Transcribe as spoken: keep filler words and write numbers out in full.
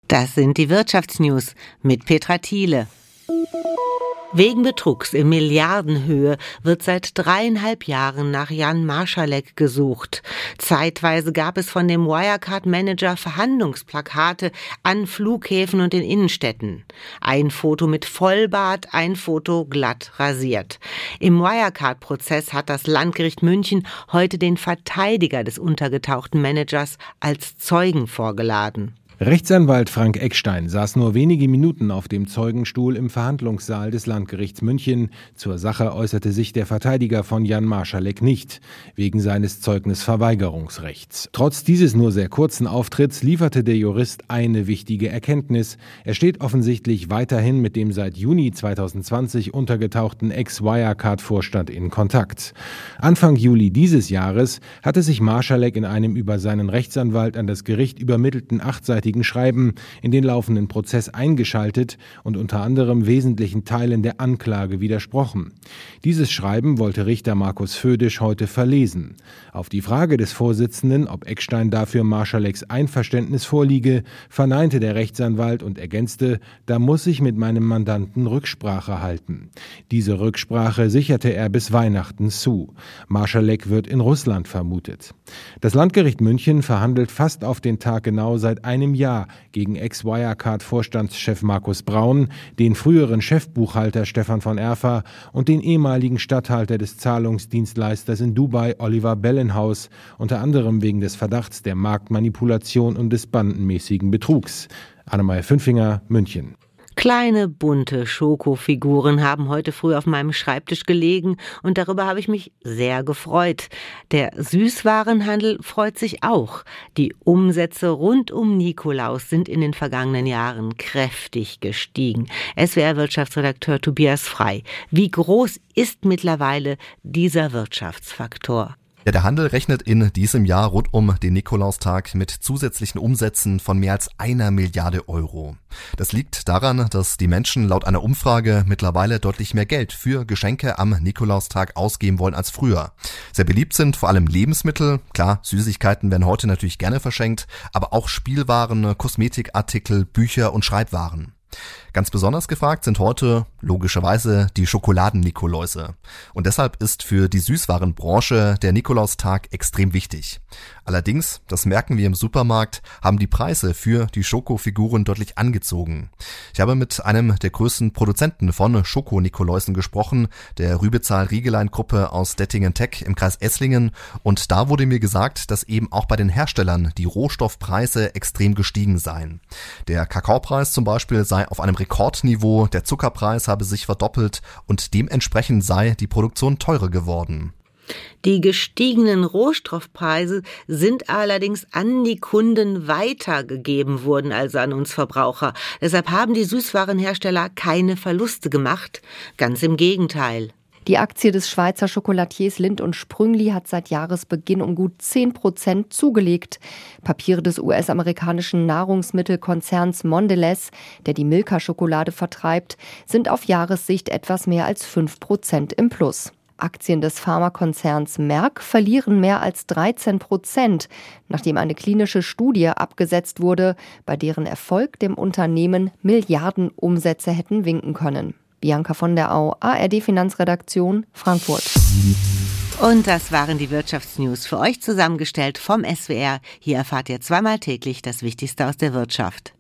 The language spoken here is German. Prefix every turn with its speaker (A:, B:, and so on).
A: Das sind die Wirtschaftsnews mit Petra Thiele. Wegen Betrugs in Milliardenhöhe wird seit dreieinhalb Jahren nach Jan Marschalek gesucht. Zeitweise gab es von dem Wirecard-Manager Verhandlungsplakate an Flughäfen und in Innenstädten. Ein Foto mit Vollbart, ein Foto glatt rasiert. Im Wirecard-Prozess hat das Landgericht München heute den Verteidiger des untergetauchten Managers als Zeugen vorgeladen.
B: Rechtsanwalt Frank Eckstein saß nur wenige Minuten auf dem Zeugenstuhl im Verhandlungssaal des Landgerichts München. Zur Sache äußerte sich der Verteidiger von Jan Marschalek nicht, wegen seines Zeugnisverweigerungsrechts. Trotz dieses nur sehr kurzen Auftritts lieferte der Jurist eine wichtige Erkenntnis. Er steht offensichtlich weiterhin mit dem seit Juni zweitausendzwanzig untergetauchten Ex-Wirecard-Vorstand in Kontakt. Anfang Juli dieses Jahres hatte sich Marschalek in einem über seinen Rechtsanwalt an das Gericht übermittelten achtseitigen Schreiben in den laufenden Prozess eingeschaltet und unter anderem wesentlichen Teilen der Anklage widersprochen. Dieses Schreiben wollte Richter Markus Födisch heute verlesen. Auf die Frage des Vorsitzenden, ob Eckstein dafür Marschaleks Einverständnis vorliege, verneinte der Rechtsanwalt und ergänzte, da muss ich mit meinem Mandanten Rücksprache halten. Diese Rücksprache sicherte er bis Weihnachten zu. Marschalek wird in Russland vermutet. Das Landgericht München verhandelt fast auf den Tag genau seit einem Jahr gegen Ex-Wirecard-Vorstandschef Markus Braun, den früheren Chefbuchhalter Stefan von Erfa und den ehemaligen Statthalter des Zahlungsdienstleisters in Dubai Oliver Bellenhaus, unter anderem wegen des Verdachts der Marktmanipulation und des bandenmäßigen Betrugs. Annemai Fünfinger, München.
A: Kleine, bunte Schokofiguren haben heute früh auf meinem Schreibtisch gelegen und darüber habe ich mich sehr gefreut. Der Süßwarenhandel freut sich auch. Die Umsätze rund um Nikolaus sind in den vergangenen Jahren kräftig gestiegen. S W R-Wirtschaftsredakteur Tobias Frei. Wie groß ist mittlerweile dieser Wirtschaftsfaktor?
C: Ja, der Handel rechnet in diesem Jahr rund um den Nikolaustag mit zusätzlichen Umsätzen von mehr als einer Milliarde Euro. Das liegt daran, dass die Menschen laut einer Umfrage mittlerweile deutlich mehr Geld für Geschenke am Nikolaustag ausgeben wollen als früher. Sehr beliebt sind vor allem Lebensmittel, klar, Süßigkeiten werden heute natürlich gerne verschenkt, aber auch Spielwaren, Kosmetikartikel, Bücher und Schreibwaren. Ganz besonders gefragt sind heute logischerweise die Schokoladen-Nikoläuse. Und deshalb ist für die Süßwarenbranche der Nikolaustag extrem wichtig. Allerdings, das merken wir im Supermarkt, haben die Preise für die Schokofiguren deutlich angezogen. Ich habe mit einem der größten Produzenten von Schoko-Nikoläusen gesprochen, der Rübezahl-Riegelein-Gruppe aus Dettingen-Teck im Kreis Esslingen. Und da wurde mir gesagt, dass eben auch bei den Herstellern die Rohstoffpreise extrem gestiegen seien. Der Kakaopreis zum Beispiel sei auf einem Rekordniveau, der Zuckerpreis habe sich verdoppelt und dementsprechend sei die Produktion teurer geworden.
A: Die gestiegenen Rohstoffpreise sind allerdings an die Kunden weitergegeben worden, also an uns Verbraucher. Deshalb haben die Süßwarenhersteller keine Verluste gemacht. Ganz im Gegenteil.
D: Die Aktie des Schweizer Schokolatiers Lindt und Sprüngli hat seit Jahresbeginn um gut zehn Prozent zugelegt. Papiere des U S-amerikanischen Nahrungsmittelkonzerns Mondelez, der die Milka-Schokolade vertreibt, sind auf Jahressicht etwas mehr als fünf Prozent im Plus. Aktien des Pharmakonzerns Merck verlieren mehr als dreizehn Prozent, nachdem eine klinische Studie abgesetzt wurde, bei deren Erfolg dem Unternehmen Milliardenumsätze hätten winken können. Bianca von der Au, A R D-Finanzredaktion, Frankfurt.
A: Und das waren die Wirtschaftsnews für euch zusammengestellt vom S W R. Hier erfahrt ihr zweimal täglich das Wichtigste aus der Wirtschaft.